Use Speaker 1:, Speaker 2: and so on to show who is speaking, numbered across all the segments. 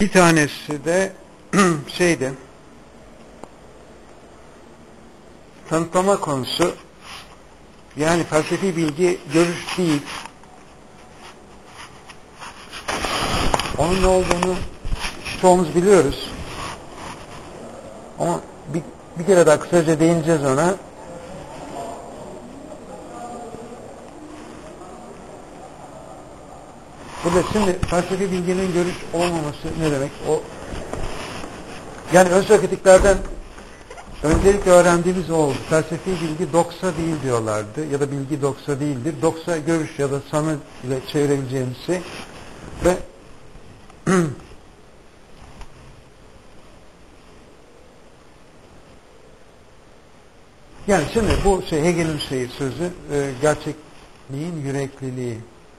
Speaker 1: Bir tanesi de şeydi, tanıtlama konusu, yani felsefi bilgi görüş değil. Onun ne olduğunu çoğumuz biliyoruz. Ama bir kere daha kısaca değineceğiz ona. Burada şimdi felsefi bilginin görüş olmaması ne demek? Yani ön sokratiklerden öncelikle öğrendiğimiz o oldu. Felsefi bilgi doksa değil diyorlardı ya da bilgi doksa değildir. Doksa görüş ya da sanı ile çevirebileceğimiz şey ve yani şimdi bu Hegel'in sözü gerçekliğin yürekliliği.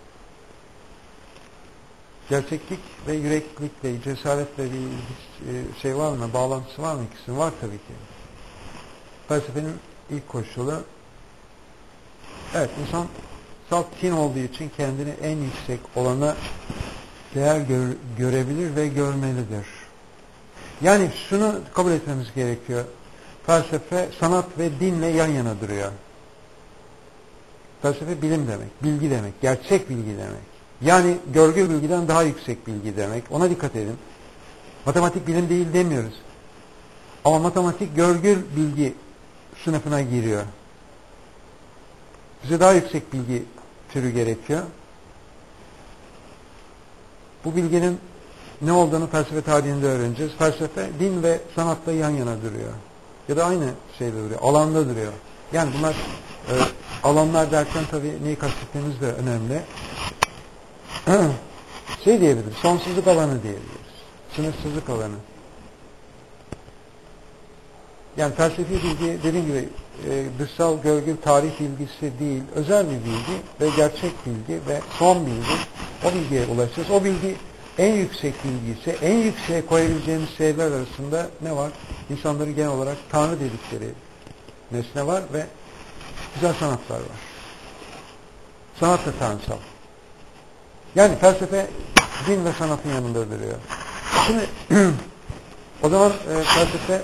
Speaker 1: Gerçeklik ve yüreklilikle, cesaretle bir var mı? Bağlantısı var mı? İkisinin var tabii ki. Felsefenin ilk koşulu, evet, insan salt tin olduğu için kendini en yüksek olana değer görebilir ve görmelidir. Yani şunu kabul etmemiz gerekiyor. Felsefe, sanat ve dinle yan yana duruyor. Felsefe bilim demek, bilgi demek, gerçek bilgi demek. Yani görgü bilgiden daha yüksek bilgi demek. Ona dikkat edin. Matematik bilim değil demiyoruz. Ama matematik görgü bilgi sınıfına giriyor. Bize daha yüksek bilgi türü gerekiyor. Bu bilginin ne olduğunu felsefe tarihinde öğreneceğiz. Felsefe din ve sanatla yan yana duruyor. Ya da aynı şeyde duruyor. Alanda duruyor. Yani bunlar alanlar derken tabii neyi kastettiğimiz de önemli. Diyebiliriz. Sonsuzluk alanı diyebiliriz. Sınırsızlık alanı. Yani felsefi bilgi dediğim gibi dışsal görgü, tarih bilgisi değil, özel bir bilgi ve gerçek bilgi ve son bilgi. O bilgiye ulaşacağız. O bilgi en yüksek bilgi ise en yükseğe koyabileceğimiz şeyler arasında ne var? İnsanların genel olarak Tanrı dedikleri nesne var ve güzel sanatlar var. Sanat da tanrısal. Yani felsefe din ve sanatın yanında duruyor. Şimdi o zaman felsefe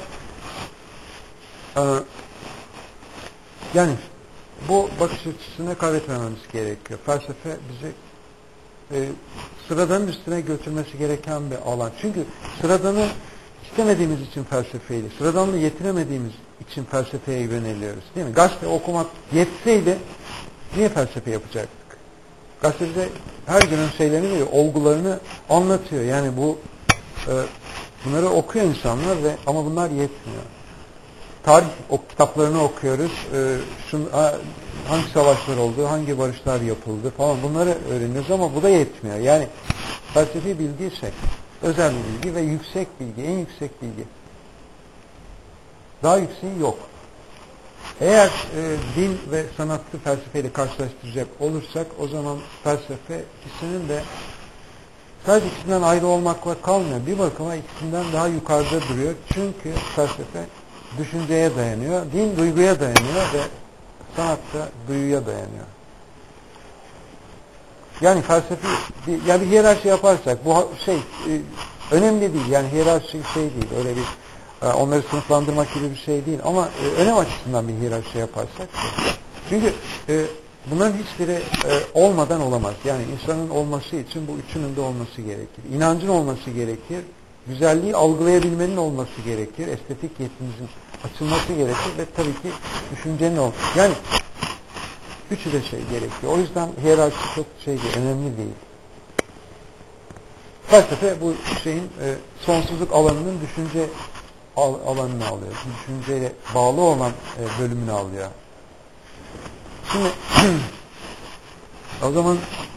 Speaker 1: yani bu bakış açısına kaybetmememiz gerekiyor. Felsefe bizi sıradanın üstüne götürmesi gereken bir alan. Çünkü sıradanı istemediğimiz için felsefeyle, sıradanla yetinemediğimiz için felsefeye yöneliyoruz. Değil mi? Gazete okumak yetseydi niye felsefe yapacaktık? Gazete bize her günün şeylerini veriyor, olgularını anlatıyor. Yani bunları okuyor insanlar ama bunlar yetmiyor. Tarih kitaplarını okuyoruz. Hangi savaşlar oldu, hangi barışlar yapıldı falan bunları öğreniyoruz ama bu da yetmiyor. Yani felsefi bilgi ise özel bir bilgi ve yüksek bilgi, en yüksek bilgi. Daha yükseği yok. Eğer din ve sanatı felsefeyle karşılaştıracak olursak o zaman felsefe ikisinin de sadece ikisinden ayrı olmakla kalmıyor. Bir bakıma ikisinden daha yukarıda duruyor. Çünkü felsefe düşünceye dayanıyor, din duyguya dayanıyor ve sanat da duyuya dayanıyor. Yani felsefi, bir hiyerarşi yaparsak bu önemli değil. Yani hiyerarşi değil, öyle bir onları sınıflandırmak gibi bir şey değil. Ama önem açısından bir hiyerarşi yaparsak. Çünkü bunların hiçbiri olmadan olamaz. Yani insanın olması için bu üçünün de olması gerekir. İnancın olması gerekir. Güzelliği algılayabilmenin olması gerekir. Estetik yetimizin açılması gerekir ve tabii ki düşüncenin olması. Yani üçü de gerekiyor. O yüzden hiyerarşi çok önemli değil. Felsefe bu sonsuzluk alanının düşünce alanını alıyor. Düşünceyle bağlı olan bölümünü alıyor. Şimdi o zaman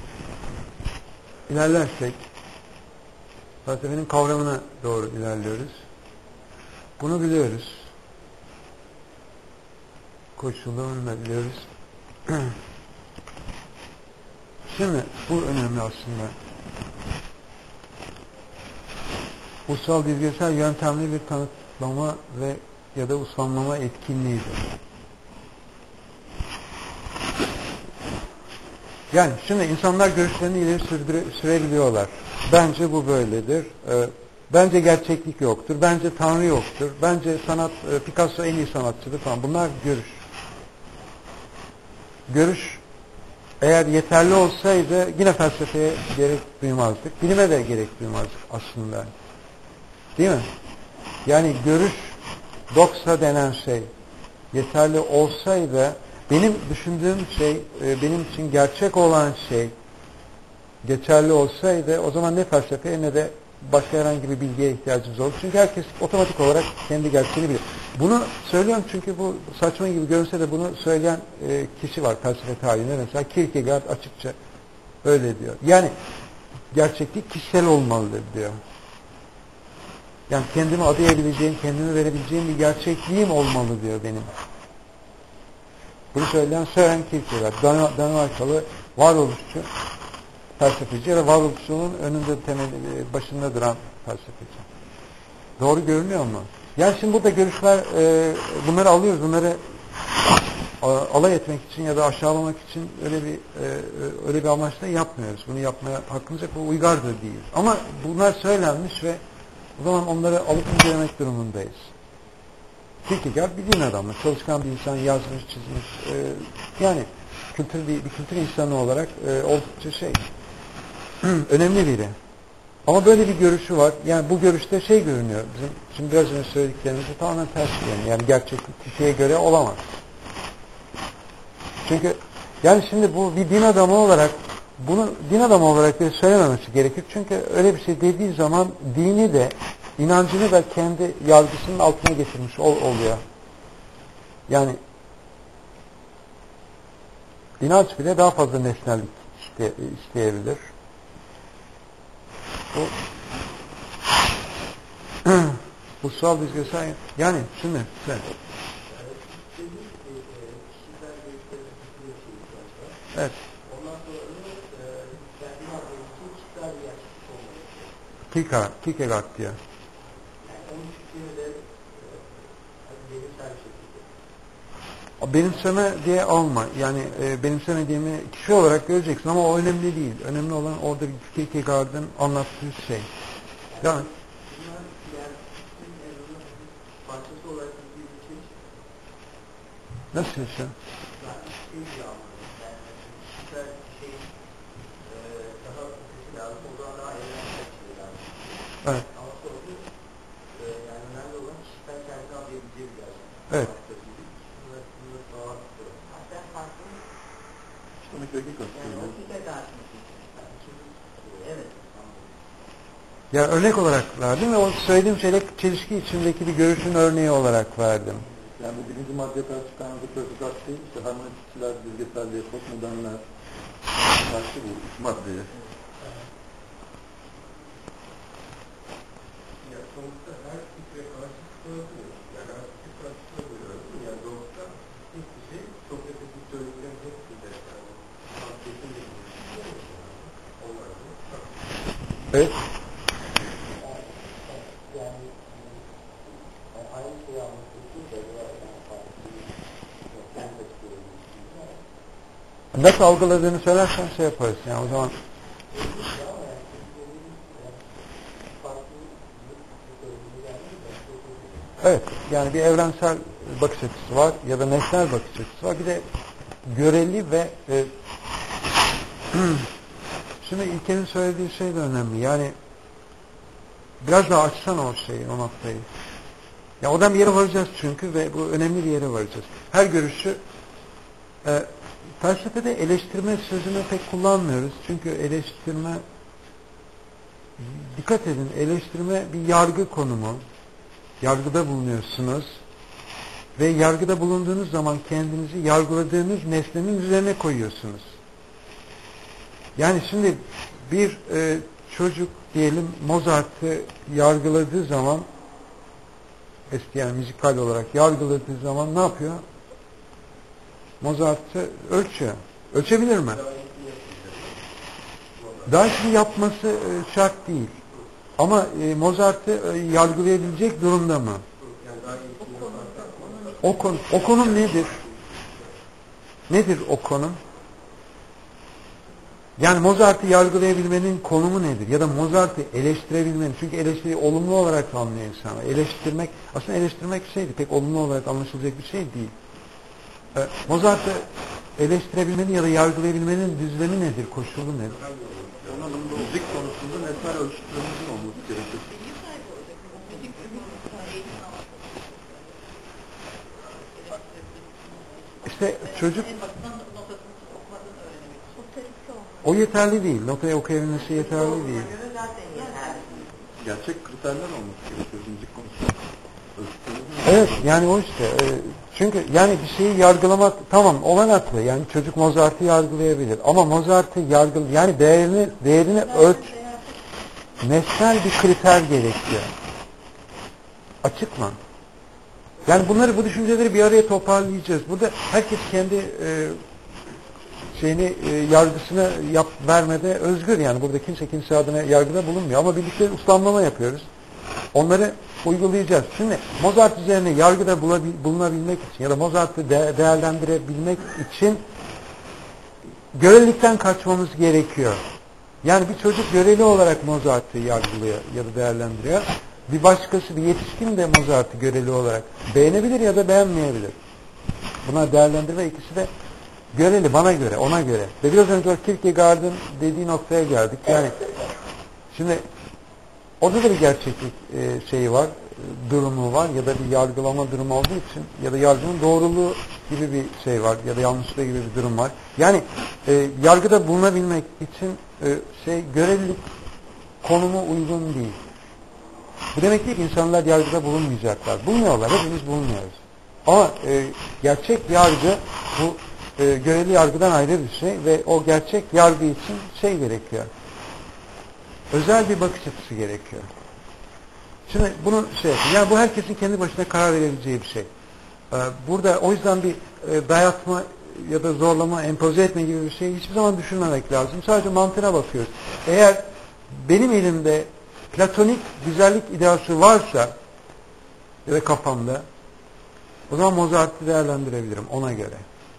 Speaker 1: ilerlersek felsefenin kavramına doğru ilerliyoruz. Bunu biliyoruz. Koşullarını biliyoruz. Şimdi bu önemli aslında. Ussal bilgisayar yöntemli bir tanıtlama ve ya da uslanmama etkinliğidir. Yani şimdi insanlar görüşlerini ileri sürebiliyorlar. Bence bu böyledir. Bence gerçeklik yoktur. Bence Tanrı yoktur. Bence sanat, Picasso en iyi sanatçıdır falan. Bunlar görüş. Görüş eğer yeterli olsaydı yine felsefeye gerek duymazdık. Bilime de gerek duymazdık aslında. Değil mi? Yani görüş, doksa denen şey yeterli olsaydı, benim düşündüğüm şey, benim için gerçek olan şey geçerli olsaydı, o zaman ne felsefeye ne de başka herhangi bir bilgiye ihtiyacımız olur. Çünkü herkes otomatik olarak kendi gerçeğini bilir. Bunu söylüyorum çünkü bu saçma gibi görünse de bunu söyleyen kişi var felsefe tarihinde. Mesela Kierkegaard açıkça öyle diyor. Yani gerçeklik kişisel olmalıdır diyor. Yani kendimi adayabileceğim, kendimi verebileceğim bir gerçekliğim olmalı diyor benim. Bunu söyleyen Søren Kierkegaard, Danimarkalı varoluşçu felsefeci ya da varoluşçuluğun önünde başında duran felsefeci. Doğru görünüyor mu? Yani şimdi burada görüşler, bunları alıyoruz, bunları alay etmek için ya da aşağılamak için öyle bir amaçla yapmıyoruz. Bunu yapmaya hakkımız yok, bu uygar da değil. Ama bunlar söylenmiş ve o zaman onları alıp incelemek durumundayız. Kierkegaard bir din adamı, çalışkan bir insan, yazmış, çizmiş, yani bir kültür insanı olarak oldukça önemli biri. Ama böyle bir görüşü var. Yani bu görüşte görünüyor. Bizim şimdi biraz önce söylediklerimizde tamamen ters yani gerçeklik kişiye göre olamaz. Çünkü yani şimdi bu bir din adamı olarak bunu din adamı olarak bile söylememesi gerekir. Çünkü öyle bir şey dediği zaman dini de inancını da kendi yargısının altına getirmiş oluyor. Yani inanç bile daha fazla nesnellik isteyebilir. Bu sual biz göster. Yani şimdi sen. Evet. Kierkegaard diyor. Benimseme diye alma. Yani benimsemediğimi kişi olarak göreceksin ama o önemli değil. Önemli olan orada Kierkegaard'ın anlattığı şey. Yani nasıl bir şey? Evet. Evet. Ya örnek olarak verdim ve o söylediğim şeyle çelişki içindeki bir görüşün örneği olarak verdim.
Speaker 2: Yani bu birinci maddeye karşı çıkarmadıkları uzak değil, işte harmonikçiler, bilgeselliğe, postmodernler karşı bu üç maddeye. Ya sonuçta her fikre karşı çıkılabilir. Yani her fikre karşı çıkılabilir. Yani doğrusu hiçbir şey çok efektif söylediklerin hepsi de
Speaker 1: evet. Nasıl algıladığını söylersen yaparız. Yani o zaman evet. Yani bir evrensel bakış açısı var ya da nesnel bakış açısı var. Bir de göreli ve şimdi İlker'in söylediği şey de önemli. Yani biraz daha açsana o noktayı. Ya oradan bir yere varacağız çünkü ve bu önemli bir yere varacağız. Her görüşü felsefede eleştirme sözünü pek kullanmıyoruz. Çünkü eleştirme, dikkat edin, eleştirme bir yargı konumu. Yargıda bulunuyorsunuz ve yargıda bulunduğunuz zaman kendinizi yargıladığınız nesnenin üzerine koyuyorsunuz. Yani şimdi bir çocuk diyelim Mozart'ı yargıladığı zaman, eski yani müzikal olarak yargıladığı zaman ne yapıyor? Mozart'ı ölçüyor. Ölçebilir mi? Daha iyi yapması şart değil. Ama Mozart'ı yargılayabilecek durumda mı? O konum nedir? Nedir o konum? Yani Mozart'ı yargılayabilmenin konumu nedir? Ya da Mozart'ı eleştirebilmenin, çünkü eleştiriyi olumlu olarak anlıyor insanlar. Eleştirmek, aslında eleştirmek şeydi, pek olumlu olarak anlaşılacak bir şey değil. Mozart'ı eleştirebilmenin ya da yargılayabilmenin düzlemi nedir, koşulu nedir?
Speaker 2: Onun müzik konusunda nesnel ölçütlerimizin olması gerekir.
Speaker 1: İşte çocuk o yeterli değil. Notayı okuyabilmesi yeterli değil.
Speaker 2: Gerçek kriterler olması gerekiyor müzik konusunda.
Speaker 1: Evet, yani o işte. Çünkü yani bir şeyi yargılamak tamam olanaklı. Yani çocuk Mozart'ı yargılayabilir. Ama Mozart'ı yani değerini nesnel bir kriter gerekiyor. Açık mı? Yani bu düşünceleri bir araya toparlayacağız. Burada herkes kendi yargısını vermede özgür, yani burada kimse adına yargıda bulunmuyor ama birlikte ustamlama yapıyoruz. Onları uygulayacağız. Şimdi Mozart üzerine yargıda bulunabilmek için ya da Mozart'ı değerlendirebilmek için görelilikten kaçmamız gerekiyor. Yani bir çocuk göreli olarak Mozart'ı yargılıyor ya da değerlendiriyor. Bir başkası, bir yetişkin de Mozart'ı göreli olarak beğenebilir ya da beğenmeyebilir. Buna değerlendirme ikisi de göreli, bana göre, ona göre. Ve biraz önce Kierkegaard'ın dediği noktaya geldik. Yani şimdi orada da bir gerçeklik şeyi var, durumu var ya da bir yargılama durumu olduğu için ya da yargının doğruluğu gibi bir şey var ya da yanlışlığı gibi bir durum var. Yani yargıda bulunabilmek için görelilik konumu uygun değil. Bu demek değil ki insanlar yargıda bulunmayacaklar. Bulmuyorlar, hepimiz bulunuyoruz. Ama gerçek yargı bu göreli yargıdan ayrı bir şey ve o gerçek yargı için gerekiyor. Özel bir bakış açısı gerekiyor. Şimdi bunu yani bu herkesin kendi başına karar verebileceği bir şey. Burada o yüzden bir dayatma ya da zorlama, empoze etme gibi bir şey hiçbir zaman düşünmemek lazım. Sadece mantığına bakıyoruz. Eğer benim elimde platonik güzellik ideası varsa ya da kafamda, o zaman Mozart'ı değerlendirebilirim ona göre.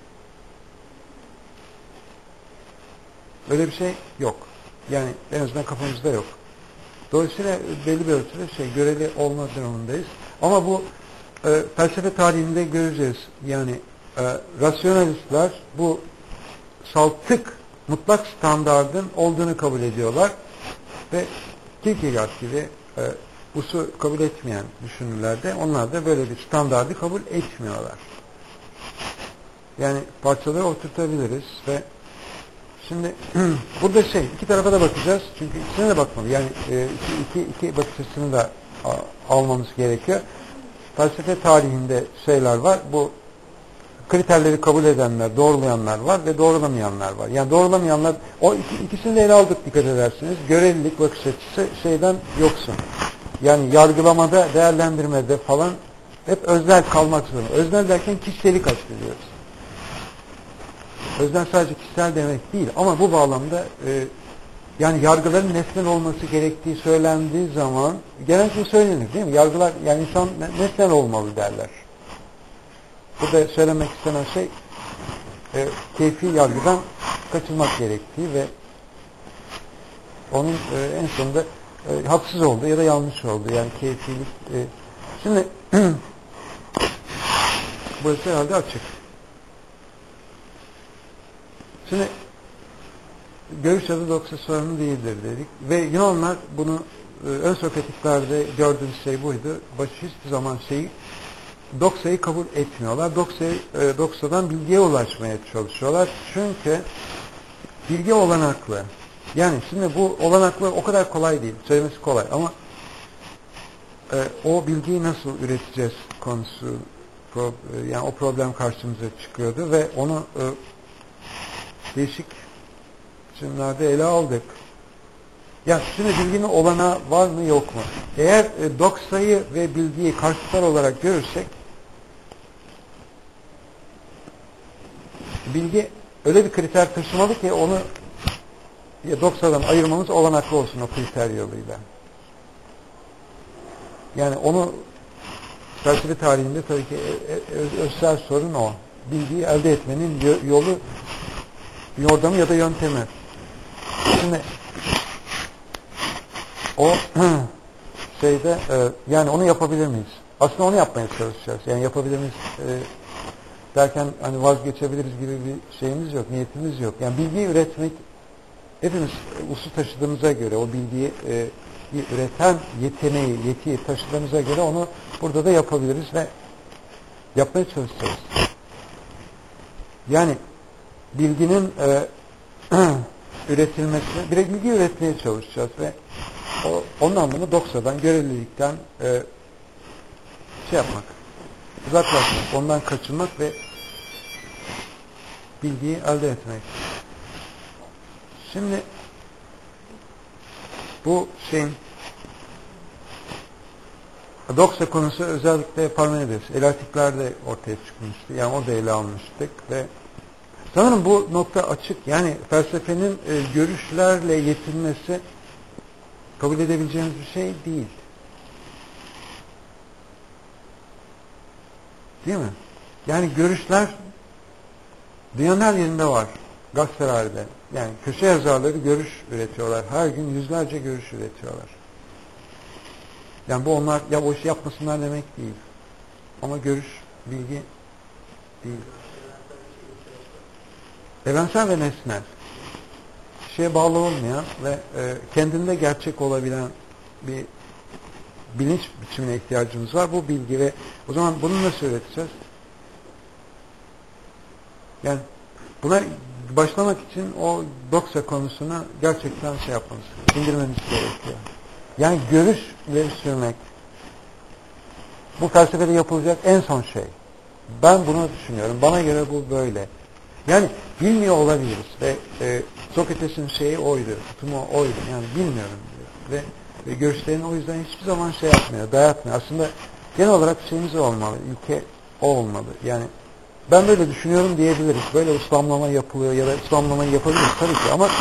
Speaker 1: Öyle bir şey yok. Yani en azından kafamızda yok. Dolayısıyla belli bir ölçüde göreli olma durumundayız. Ama bu felsefe tarihinde göreceğiz. Yani rasyonalistler bu saltık mutlak standardın olduğunu kabul ediyorlar ve Kierkegaard gibi usu kabul etmeyen düşünürlerde onlar da böyle bir standardı kabul etmiyorlar. Yani parçaları oturtabiliriz ve şimdi burada iki tarafa da bakacağız. Çünkü ikisine de bakmalı. Yani iki bakış açısını da almamız gerekiyor. Felsefe tarihinde şeyler var. Bu kriterleri kabul edenler, doğrulayanlar var ve doğrulamayanlar var. Yani doğrulamayanlar, ikisini de ele aldık dikkat edersiniz. Görelilik bakış açısı şeyden yoksun. Yani yargılamada, değerlendirmede falan hep öznel kalmak zorunda. Öznel derken kişiseli kastediyoruz. Öznel sadece kişisel demek değil ama bu bağlamda yani yargıların nesnel olması gerektiği söylendiği zaman genellikle söylenir değil mi? Yargılar, yani insan nesnel olmalı derler. Burada söylemek istenen şey keyfi yargıdan kaçınmak gerektiği ve onun en sonunda haksız oldu ya da yanlış oldu. Yani keyfilik. Şimdi burası herhalde açık. Şimdi görüş adı doksa sorunu değildir dedik. Ve Yunanlar bunu ön Sokratiklerde gördüğümüz şey buydu. Hiçbir zaman doksayı kabul etmiyorlar. Doksadan bilgiye ulaşmaya çalışıyorlar. Çünkü bilgi olanaklı. Yani şimdi bu olanaklı o kadar kolay değil. Söylemesi kolay ama o bilgiyi nasıl üreteceğiz konusu yani o problem karşımıza çıkıyordu ve onu değişik biçimlerde ele aldık. Ya şimdi bilginin olanağı var mı yok mu? Eğer doksayı ve bilgiyi karşıtlar olarak görürsek bilgi öyle bir kriter taşımalı ki onu doksadan ayırmamız olanaklı olsun o kriter yoluyla. Yani onu felsefe tarihinde tabii ki özsel sorun o. Bilgiyi elde etmenin yolu, yordamı ya da yöntemi. Şimdi o şeyde yani onu yapabilir miyiz? Aslında onu yapmaya çalışacağız. Yani yapabilir miyiz derken hani vazgeçebiliriz gibi bir şeyimiz yok, niyetimiz yok. Yani bilgiyi üretmek hepimiz usul taşıdığımıza göre o bilgiyi üreten yeteneği, yetiyi taşıdığımıza göre onu burada da yapabiliriz ve yapmaya çalışacağız. Yani bilginin üretilmesine, bir bilgi üretmeye çalışacağız ve onun anlamı doksa'dan, görelilikten şey yapmak, uzaklaşmak, ondan kaçınmak ve bilgiyi elde etmek. Şimdi bu şeyin doksa konusu özellikle Parmenides, Eleatikler'de ortaya çıkmıştı. Yani o da ele almıştık ve sanırım bu nokta açık. Yani felsefenin görüşlerle yetinmesi kabul edebileceğimiz bir şey değil. Değil mi? Yani görüşler dünyanın her yerinde var. Gazetelerde. Yani köşe yazarları görüş üretiyorlar. Her gün yüzlerce görüş üretiyorlar. Yani bu onlar ya o işi yapmasınlar demek değil. Ama görüş, bilgi değil. Evrensel ve nesnel. Şeye bağlı olmayan ve kendinde gerçek olabilen bir bilinç biçimine ihtiyacımız var. Bu bilgi ve o zaman bunu nasıl öğreteceğiz? Yani buna başlamak için o doksa konusuna gerçekten şey yapmamız, indirmemiz gerekiyor. Yani görüş ileri sürmek bu felsefede yapılacak en son şey. Ben bunu düşünüyorum. Bana göre bu böyle. Yani bilmiyor olabiliriz ve Sokrates'in şeyi oydu, tutumu oydu. Yani bilmiyorum diyor. Ve görüşlerini o yüzden hiçbir zaman şey yapmıyor, dayatmıyor. Aslında genel olarak şeyimiz olmalı, ilke o olmalı. Yani ben böyle düşünüyorum diyebiliriz. Böyle uslamlama yapılıyor ya da uslamlamayı yapabiliriz tabii ki ama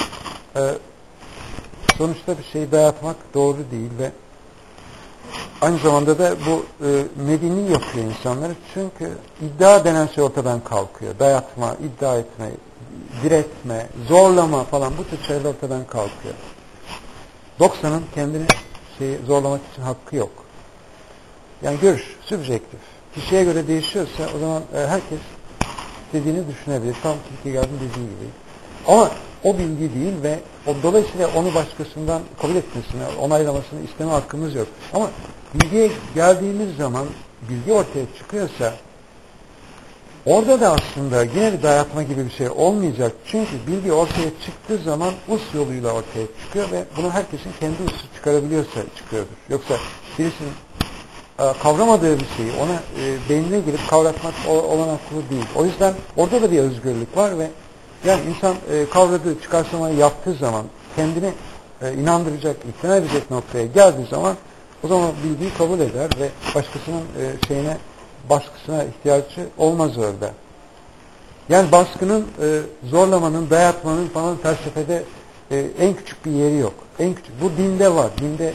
Speaker 1: sonuçta bir şeyi dayatmak doğru değil ve aynı zamanda da bu medeni yapıyor insanları. Çünkü iddia denen şey ortadan kalkıyor. Dayatma, iddia etme, diretme, zorlama falan bu tür şeyler ortadan kalkıyor. Doksa'nın kendini zorlamak için hakkı yok. Yani görüş, sübjektif. Kişiye göre değişiyorsa o zaman herkes dediğini düşünebilir. Tam Kierkegaard'ın dediği gibi. Ama o bilgi değil ve dolayısıyla onu başkasından kabul etmesini, onaylamasını isteme hakkımız yok. Ama bilgiye geldiğimiz zaman bilgi ortaya çıkıyorsa orada da aslında yine bir dayatma gibi bir şey olmayacak. Çünkü bilgi ortaya çıktığı zaman us yoluyla ortaya çıkıyor ve bunu herkesin kendi usu çıkarabiliyorsa çıkıyordur. Yoksa birisinin kavramadığı bir şeyi ona beynine girip kavratmak olanaklı değil. O yüzden orada da bir özgürlük var ve yani insan kavradığı çıkarsamayı yaptığı zaman kendini inandıracak, ikna edecek noktaya geldiği zaman o zaman bilgiyi kabul eder ve başkasının baskısına ihtiyacı olmaz orada. Yani baskının, zorlamanın, dayatmanın falan felsefede en küçük bir yeri yok. En küçük. Bu dinde var. Dinde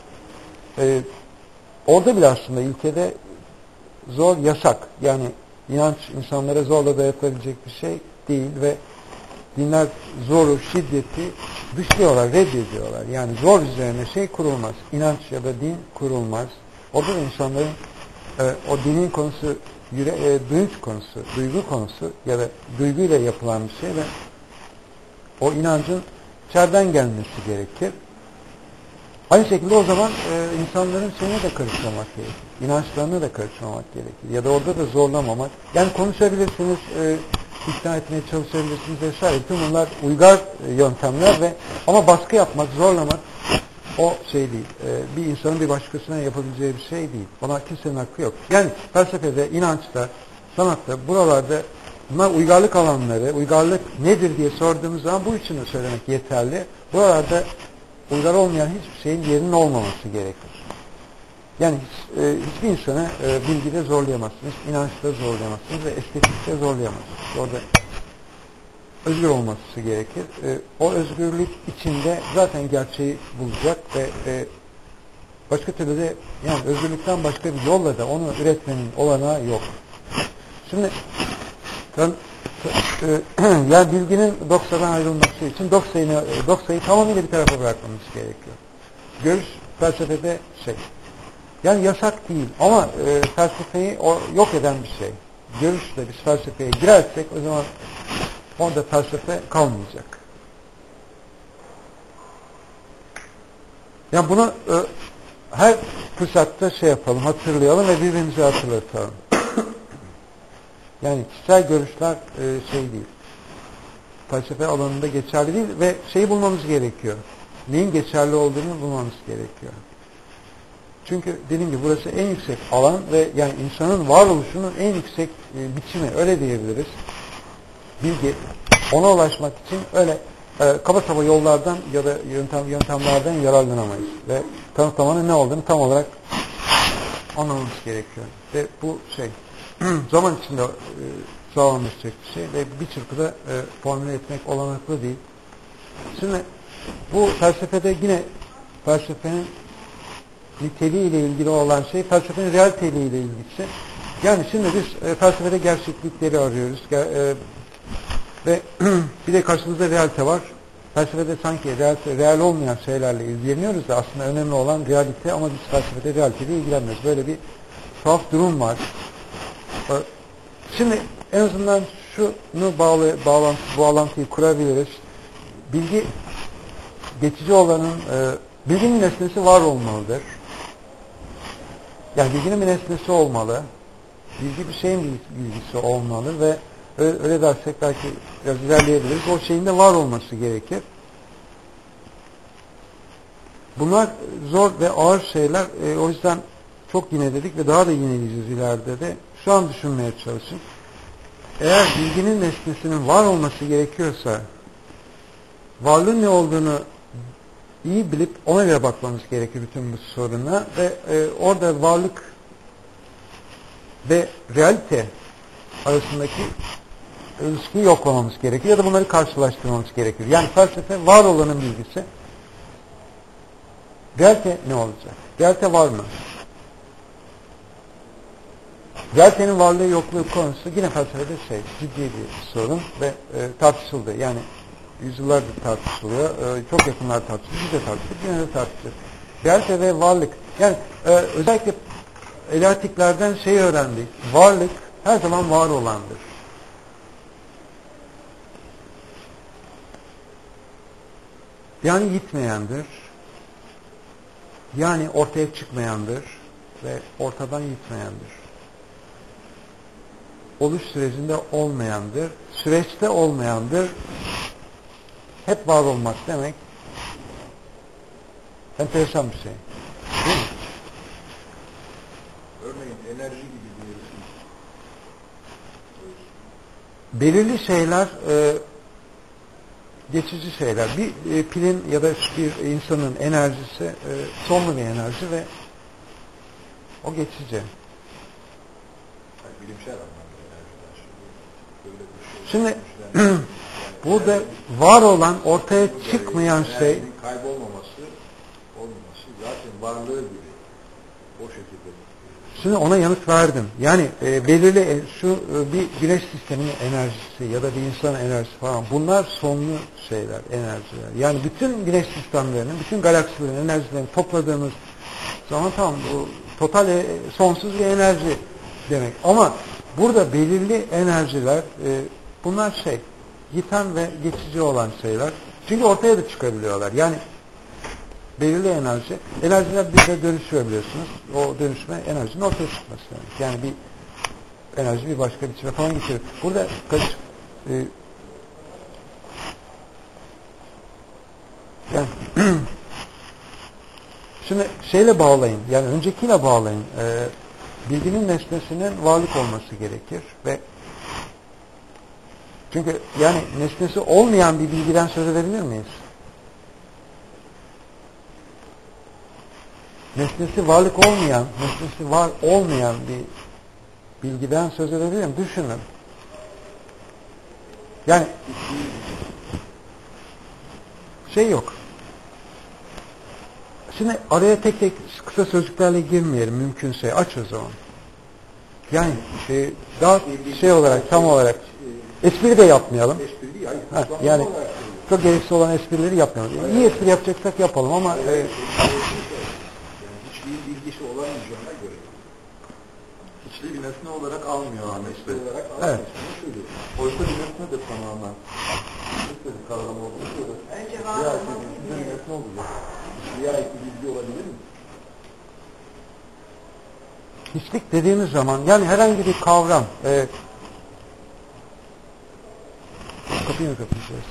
Speaker 1: orada bile aslında ilkede zor yasak. Yani inanç insanlara zorla dayatılabilecek bir şey değil ve dinler zoru, şiddeti dışlıyorlar, reddediyorlar. Yani zor üzerine şey kurulmaz. İnanç ya da din kurulmaz. Orada da insanların o dinin konusu, duyunç konusu, duygu konusu ya da duyguyla yapılan bir şey ve o inancın içeriden gelmesi gerekir. Aynı şekilde o zaman insanların şeyine de karışmamak gerekir. İnançlarına da karışmamak gerekir. Ya da orada da zorlamamak. Yani konuşabilirsiniz, ikna etmeye çalışabilirsiniz vesaire. Bütün bunlar uygar yöntemler ve ama baskı yapmak, zorlamak o şey değil. Bir insanın bir başkasına yapabileceği bir şey değil. Ona kimsenin hakkı yok. Yani felsefede, inançta, sanatta buralarda bunlar uygarlık alanları, uygarlık nedir diye sorduğumuz zaman bu için söylemek yeterli. Buralarda uygar olmayan hiçbir şeyin yerinin olmaması gerekir. Yani hiçbir insanı bilgide zorlayamazsınız, inançta zorlayamazsınız ve estetikte zorlayamazsınız. Orada özgür olması gerekir. O özgürlük içinde zaten gerçeği bulacak ve başka türlü de yani özgürlükten başka bir yolla da onu üretmenin olanağı yok. Şimdi yani bilginin doksadan ayrılması için doksayı tamamıyla bir tarafa bırakmamız gerekiyor. Görüş felsefede yani yasak değil ama felsefeyi yok eden bir şey. Görüşle biz felsefeye girersek o zaman orada felsefe kalmayacak. Yani bunu her fırsatta yapalım, hatırlayalım ve birbirimize hatırlatalım. Yani kişisel görüşler değil. Felsefe alanında geçerli değil ve şeyi bulmamız gerekiyor. Neyin geçerli olduğunu bulmamız gerekiyor. Çünkü dediğim gibi burası en yüksek alan ve yani insanın varoluşunun en yüksek biçimi, öyle diyebiliriz. Bilgi, ona ulaşmak için öyle kaba saba yollardan ya da yöntemlerden yararlanamayız. Ve kanıtlamanın ne olduğunu tam olarak anlamamız gerekiyor. Ve bu zaman içinde sağlanmışacak bir şey ve bir çırpıda formüle etmek olanaklı değil. Şimdi bu felsefede yine felsefenin niteliği ile ilgili olan felsefenin realiteliği ile ilgisi. Yani şimdi biz felsefede gerçeklikleri arıyoruz ve bir de karşımızda realite var. Felsefede sanki real olmayan şeylerle ilgileniyoruz da aslında önemli olan realite ama biz felsefede realiteyle ilgilenmiyoruz. Böyle bir tuhaf durum var. Şimdi en azından şunu bağlantıyı kurabiliriz. Bilgi geçici olanın bilginin nesnesi var olmalıdır. Yani bilginin bir nesnesi olmalı. Bilgi bir şeyin bilgisi olmalı ve öyle dersek belki biraz ilerleyebiliriz. O şeyin de var olması gerekir. Bunlar zor ve ağır şeyler. O yüzden çok yineledik ve daha da yineleyeceğiz ileride de. Şu an düşünmeye çalışın. Eğer bilginin nesnesinin var olması gerekiyorsa varlığın ne olduğunu iyi bilip ona göre bakmamız gerekir bütün bu soruna ve orada varlık ve realite arasındaki ilişkiyi yoklamamız gerekir ya da bunları karşılaştırmamız gerekir. Yani felsefe var olanın bilgisi. Realite ne olacak? Realite var mı? Realitenin varlığı yokluğu konusu yine felsefede ciddi bir sorun ve tartışıldı. Yani yüzyıllardır tartışılıyor. Çok yakınlar tartışılıyor. Biz de tartıştık. Yine de tartıştık. Realite ve varlık. Yani özellikle eleatiklerden öğrendik. Varlık her zaman var olandır. Yani gitmeyendir. Yani ortaya çıkmayandır ve ortadan gitmeyendir. Oluş sürecinde olmayandır. Süreçte olmayandır. Hep var olmak demek enteresan bir şey. Değil mi?
Speaker 2: Örneğin enerji gibi diyorsun.
Speaker 1: Belirli şeyler geçici şeyler. Bir pilin ya da bir insanın enerjisi sonlu bir enerji ve o geçici.
Speaker 2: Yani bilimsel anlamda enerjiden böyle bir
Speaker 1: Şimdi burada var olan ortaya çıkmayan şey
Speaker 2: kaybolmaması olmaması zaten varlığı bile o şekilde.
Speaker 1: Şimdi ona yanıt verdim. Yani belirli bir güneş sisteminin enerjisi ya da bir insan enerjisi falan bunlar sonlu şeyler, enerjiler. Yani bütün güneş sistemlerinin, bütün galaksilerin enerjilerini topladığımız zaman tamam bu total sonsuz bir enerji demek. Ama burada belirli enerjiler bunlar giten ve geçici olan şeyler. Çünkü ortaya da çıkabiliyorlar. Yani belirli enerjiler birbirine dönüşüyor biliyorsunuz. O dönüşme enerjinin ortaya çıkması demek. Yani bir enerji bir başka biçime falan geçiyor. Burada yani şimdi şeyle bağlayın. Yani öncekiyle bağlayın. Bilginin nesnesinin varlık olması gerekir ve çünkü yani nesnesi olmayan bir bilgiden söz edebilir miyiz? Nesnesi varlık olmayan, nesnesi var olmayan bir bilgiden söz edebilir miyim? Düşünün. Yani yok. Şimdi araya tek tek kısa sözcüklerle girmeyelim mümkünse. Aç o zaman. Yani daha olarak tam olarak Espri de yapmayalım.
Speaker 2: Espri değil, hayır.
Speaker 1: Ha,
Speaker 2: Kutlama
Speaker 1: yani
Speaker 2: olarak
Speaker 1: çok gereksiz olan esprileri yapmayalım. Yani iyi espri yapacaksak yapalım ama
Speaker 2: yani hiçliğin bilgisi olamayacağına göre hiçliği bir nesne olarak almıyor Ahmet Bey. Olarak
Speaker 1: evet.
Speaker 2: Oysa bir nesne de tamamen bir kavram olduğunu söylüyor. Hiçliğe ait bir bilgi bir nesne olacak. Hiçliğe ait bir bilgi olabilir mi?
Speaker 1: hiçlik dediğimiz zaman yani herhangi bir kavram kapıyı mı kapayacağız?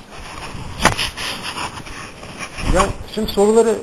Speaker 1: Ya şimdi soruları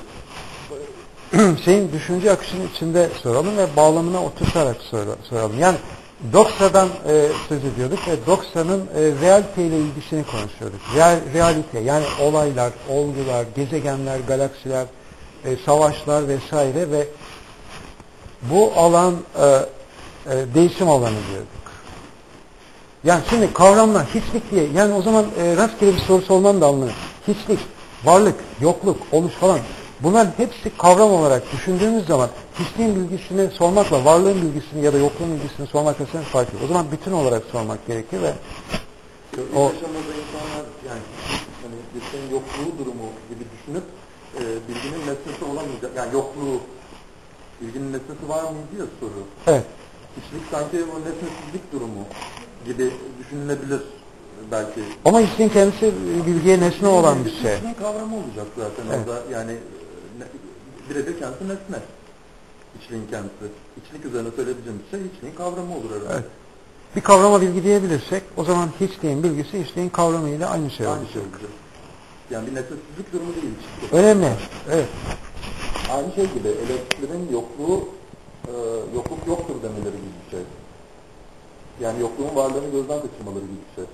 Speaker 1: şeyin düşünce akışının içinde soralım ve bağlamına oturtarak soralım. Yani doksa'dan söz ediyorduk ve doksa'nın realite ile ilgisini konuşuyorduk. Realite yani olaylar, olgular, gezegenler, galaksiler, savaşlar vesaire ve bu alan değişim alanı diyorduk. Yani şimdi kavramlar hiçlik diye yani o zaman rastgele bir soru sormam da anlanır. Hiçlik, varlık, yokluk, oluş falan bunların hepsi kavram olarak düşündüğümüz zaman hiçliğin bilgisini sormakla varlığın bilgisini ya da yokluğun bilgisini sormak arasında fark yok. O zaman bütün olarak sormak gerekir ve
Speaker 2: o yaşamada insanlar yani hani bir şeyin yokluğu durumu gibi düşünüp bilginin nesnesi olamayacak yani yokluğu bilginin nesnesi var mı diye soru.
Speaker 1: evet.
Speaker 2: Hiçlik sanki o nesnesizlik durumu gibi düşünülebilir belki.
Speaker 1: Ama hiçliğin kendisi bilgiye nesne olan bir şey.
Speaker 2: Hiçliğin kavramı olacak zaten
Speaker 1: evet.
Speaker 2: orada yani birebir kendisi nesne. Hiçliğin kendisi. Hiçlik üzerine söyleyebileceğim bir şey hiçliğin kavramı olur herhalde. Evet.
Speaker 1: Bir kavrama bilgi diyebilirsek o zaman hiçliğin bilgisi hiçliğin kavramıyla aynı şey olacak.
Speaker 2: Aynı şey olacak. Yani bir nesnesizlik durumu değil.
Speaker 1: Önemli. Evet.
Speaker 2: Aynı şey gibi elektriklerin yokluğu yokluk yoktur demeleri gibi bir şey. Yani yokluğun varlığını gözden kaçırmaları gibi bir şey.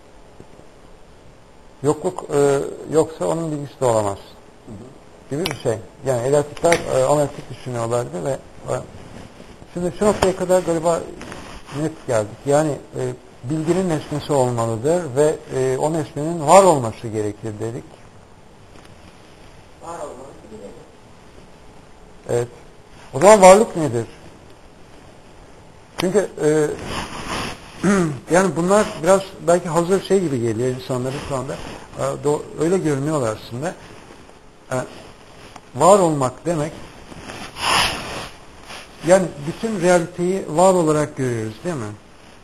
Speaker 1: Yokluk yoksa onun bilgisi de olamaz. Gibi bir şey. Yani elektrikler analitik düşünüyorlardı ve şimdi şu noktaya kadar galiba net geldik. Yani bilginin nesnesi olmalıdır ve o nesnenin var olması gerekir dedik.
Speaker 3: Var olması gerekir.
Speaker 1: Evet. O zaman varlık nedir? Çünkü yani bunlar biraz belki hazır şey gibi geliyor insanlara şu anda. Öyle görünüyorlar aslında. Var olmak demek yani bütün realiteyi var olarak görüyoruz değil mi?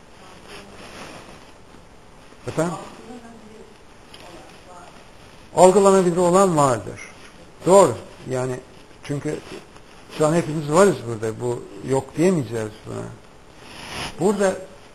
Speaker 1: Efendim? Algılanabilir olan vardır. Doğru. Yani çünkü şu an hepimiz varız burada. Bu yok diyemeyeceğiz buna. Burada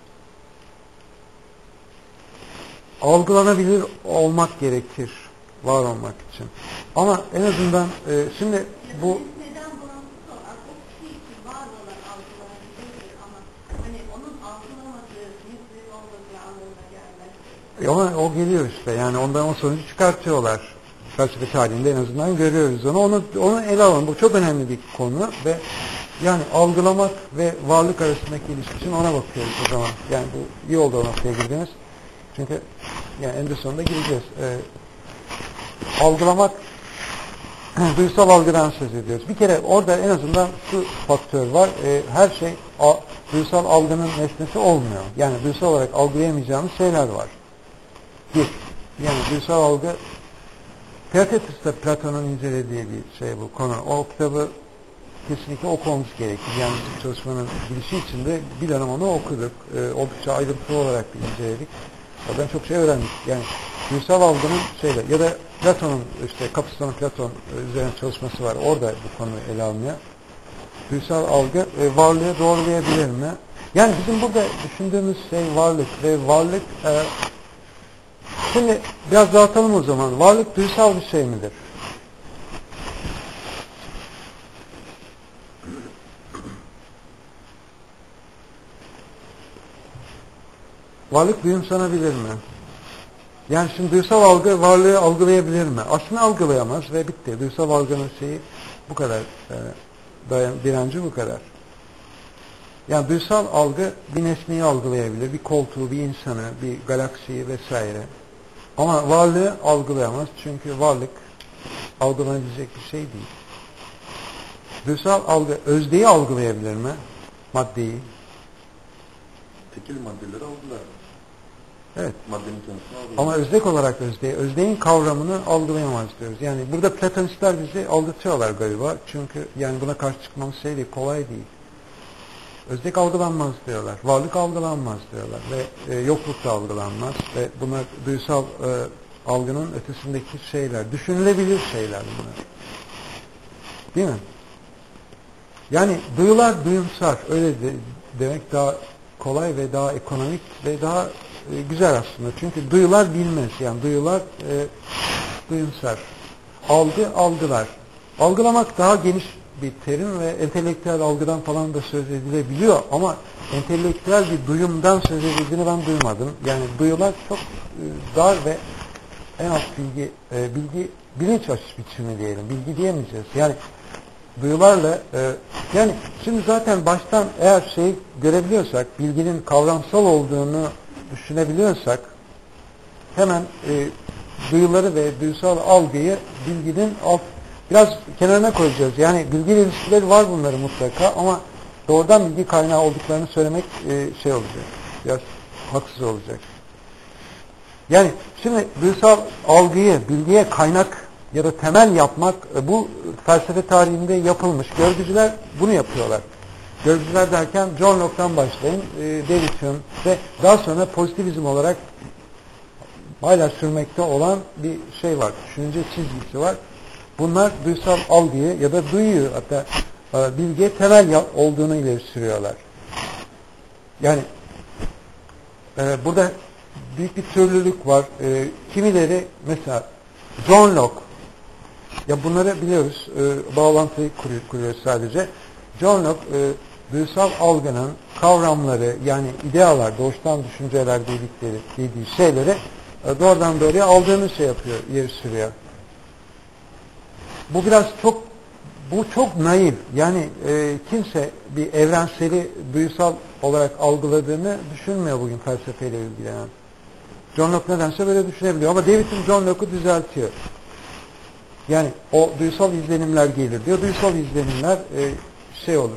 Speaker 1: algılanabilir olmak gerekir var olmak için. Ama en azından şimdi bu
Speaker 3: Neden bağımsız olarak o kişi için var olan algılanabilirdir ama hani onun algılamadığı, yüzünün olmadığı anlamına gelmez.
Speaker 1: Ama o geliyor işte. Yani ondan o sonucu çıkartıyorlar. Felsefe halinde en azından görüyoruz onu. Onu ele alalım. Bu çok önemli bir konu ve yani algılamak ve varlık arasındaki ilişki için ona bakıyoruz o zaman. Yani bu iyi oldu o noktaya girdiniz. Çünkü yani en de sonunda gireceğiz. Algılamak duysal algıdan söz ediyoruz. Bir kere orada en azından şu faktör var. Her şey duysal algının nesnesi olmuyor. Yani duysal olarak algılayamayacağımız şeyler var. Bir, yani duysal algı Theaetetus'ta Platon'un incelediği bir şey bu konu. O kitabı kesinlikle okumamız gerekir. Yani bizim çalışmanın girişi içinde bir dönem onu okuduk. Oldukça ayrıntılı olarak inceledik. Oradan çok şey öğrendik. Yani duysal algının şeyle ya da Platon'un işte Kapıston'un Platon üzerine çalışması var. Orada bu konuyu ele almaya. Duysal algı varlığı doğrulayabilir mi? Yani bizim burada düşündüğümüz şey varlık ve varlık şimdi biraz dağıtalım o zaman. Varlık duysal bir şey midir? Varlık duyumsanabilir mi? Yani şimdi duysal algı varlığı algılayabilir mi? Aslında algılayamaz ve bitti. Duysal algının şeyi bu kadar. Direnci bu kadar. Yani duysal algı bir nesneyi algılayabilir. Bir koltuğu, bir insanı, bir galaksiyi vesaire. Ama varlığı algılayamaz. Çünkü varlık algılanabilecek bir şey değil. Duysal algı özdeyi algılayabilir mi? Maddeyi.
Speaker 2: Tekil maddeleri aldılar.
Speaker 1: Evet.
Speaker 2: Maddenin kendisini algılayamaz.
Speaker 1: Ama öznek olarak özdeğin kavramını algılayamaz diyoruz. Yani burada Platonistler bizi aldatıyorlar galiba. Çünkü yani buna karşı çıkmamız kolay değil. Özdek algılanmaz diyorlar. Varlık algılanmaz diyorlar. Ve yokluk da algılanmaz. Ve bunlar duysal algının ötesindeki şeyler. Düşünülebilir şeyler bunlar. Değil mi? Yani duyular duyumsar. Öyle demek daha kolay ve daha ekonomik ve daha güzel aslında. Çünkü duyular bilmez. Yani duyular duyumsar. Algı algılar. Algılamak daha geniş bir terim ve entelektüel algıdan falan da söz edilebiliyor ama entelektüel bir duyumdan söz edildiğini ben duymadım. Yani duyular çok dar ve en alt bilinç biçimi diyelim. Bilgi diyemeyeceğiz. Yani duyularla yani şimdi zaten baştan eğer görebiliyorsak, bilginin kavramsal olduğunu düşünebiliyorsak hemen duyuları ve duysal algıyı bilginin biraz kenarına koyacağız. Yani bilgiyle ilişkileri var bunların mutlaka ama doğrudan bilgi kaynağı olduklarını söylemek olacak. Biraz haksız olacak. Yani şimdi duysal algıyı bilgiye kaynak ya da temel yapmak bu felsefe tarihinde yapılmış. Görgücüler bunu yapıyorlar. Görgücüler derken John Locke'tan başlayın, David Hume ve daha sonra pozitivizm olarak hala sürmekte olan bir var. Düşünce çizgisi var. Bunlar duysal algıyı ya da duyuyu hatta bilgiye temel olduğunu ileri sürüyorlar. Yani burada büyük bir türlülük var. Kimileri mesela John Locke ya bunları biliyoruz. Bağlantıyı kuruyoruz sadece. John Locke duysal algının kavramları yani idealar, doğuştan düşünceler dediği şeyleri doğrudan doğruya aldığını yapıyor, ileri sürüyor. Bu çok naif. Yani kimse bir evrenseli duysal olarak algıladığını düşünmüyor bugün felsefeyle ilgilenen. John Locke nedense böyle düşünebiliyor. Ama David'in John Locke'u düzeltiyor. Yani o duysal izlenimler gelir diyor. Duysal izlenimler olur.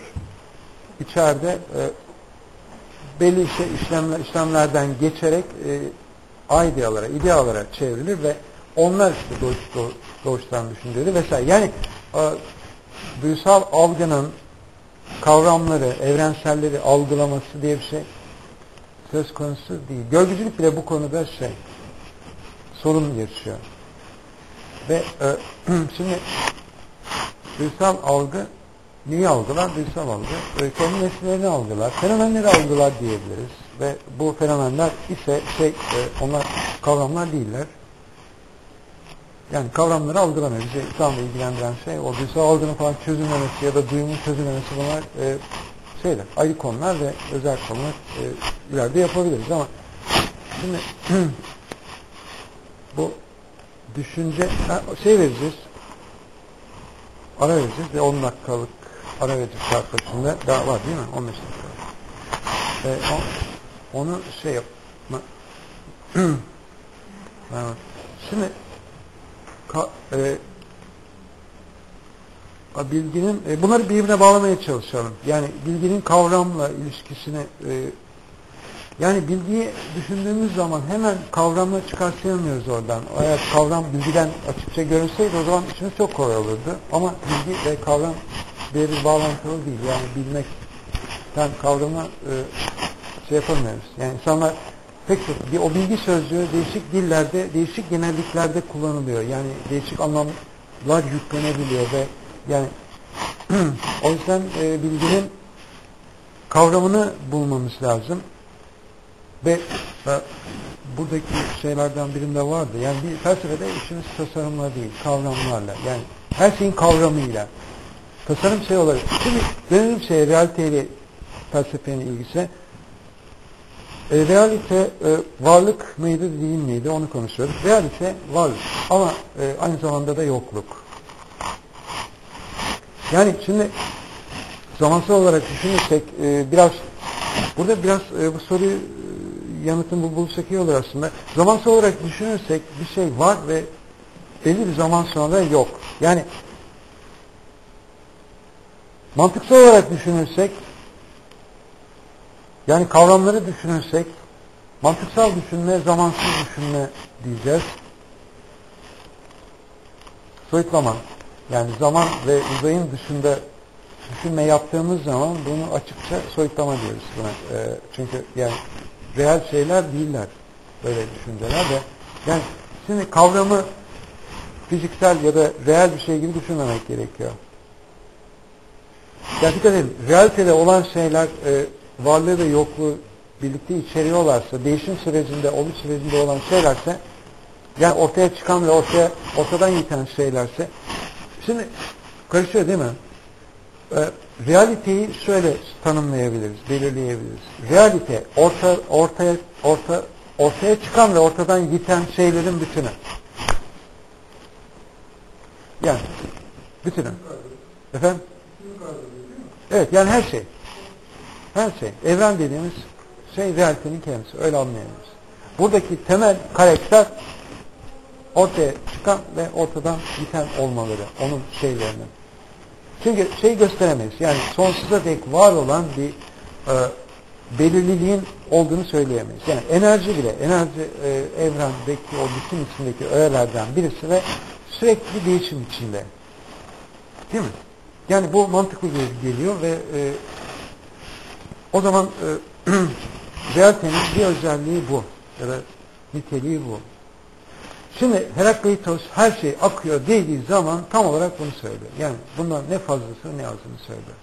Speaker 1: Belli işlemlerden geçerek idealara çevrilir ve onlar doğuştan düşünceleri vesaire. Yani duysal algının kavramları, evrenselleri algılaması diye bir şey söz konusu değil. Görgücülük bile bu konuda sorun yaşıyor. Ve şimdi duysal algı neyi algılar? Duysal algı kendi nesnelerini algılar, fenomenleri algılar diyebiliriz. Ve bu fenomenler ise onlar kavramlar değiller. Yani kavramları algılamıyor. Bizi şu anda ilgilendiren o duysal algının falan çözümlemesi ya da duyumun çözümlemesi bunlar ayrı konular ve özel konular ileride yapabiliriz ama şimdi bu düşünce vereceğiz. Ara vereceğiz ve 10 dakikalık ara vereceğiz saat başında. Daha var değil mi? 15 dakika. Onu yapma. Şimdi bilginin bunları birbirine bağlamaya çalışalım. Yani bilginin kavramla ilişkisini yani bilgiyi düşündüğümüz zaman hemen kavramla çıkartamıyoruz oradan. Eğer kavram bilgiden açıkça görünseydi o zaman işimiz çok kolay olurdu. Ama bilgi ve kavram birebir bağlantılı değil. Yani bilmekten kavramı yapamıyoruz. Yani insanlar o bilgi sözcüğü değişik dillerde, değişik genelliklerde kullanılıyor. Yani değişik anlamlar yüklenebiliyor ve yani o yüzden bilginin kavramını bulmamız lazım. Ve buradaki şeylerden birinde vardı. Yani bir felsefede işimiz tasarımla değil, kavramlarla. Yani her şeyin kavramıyla. Tasarım olarak. Şimdi dönelim realiteyle felsefenin ilgisi. Realite varlık mıydı değil miydi onu konuşuyoruz. Realite varlık ama aynı zamanda da yokluk. Yani şimdi zamansal olarak düşünürsek burada biraz bu soruyu yanıtını bulursak iyi olur aslında. Zamansal olarak düşünürsek bir şey var ve belli bir zaman sonra yok. Yani mantıksal olarak düşünürsek yani kavramları düşünürsek mantıksal düşünme, zamansız düşünme diyeceğiz. Soyutlama, yani zaman ve uzayın dışında düşünme yaptığımız zaman bunu açıkça soyutlama diyoruz buna. Çünkü yani reel şeyler değiller böyle düşünceler de. Yani şimdi kavramı fiziksel ya da reel bir şey gibi düşünmemek gerekiyor. Yani dikkat edin, realitede olan şeyler varlığı ve yokluğu birlikte içeriyorlarsa, değişim sürecinde, oluş sürecinde olan şeylerse, yani ortaya çıkan ve ortadan yiten şeylerse, şimdi karışıyor değil mi? Realiteyi şöyle tanımlayabiliriz, belirleyebiliriz. Realite ortaya çıkan ve ortadan yiten şeylerin bütünü. Yani bütünü. Efendim? Evet, yani her şey. Her şey. Evren dediğimiz şey realitenin kendisi. Öyle anlayabiliriz. Buradaki temel karakter ortaya çıkan ve ortadan biten olmaları. Onun şeylerinin. Çünkü şey gösteremeyiz. Yani sonsuza dek var olan bir belirliliğin olduğunu söyleyemeyiz. Yani enerji bile, evrendeki o bütün içindeki öğelerden birisi ve sürekli değişim içinde. Değil mi? Yani bu mantıklı geliyor ve o zaman realitenin bir özelliği bu. Ya da niteliği bu. Şimdi Herakleitos her şey akıyor dediği zaman tam olarak bunu söylüyor. Yani bundan ne fazlası ne azını söylüyor.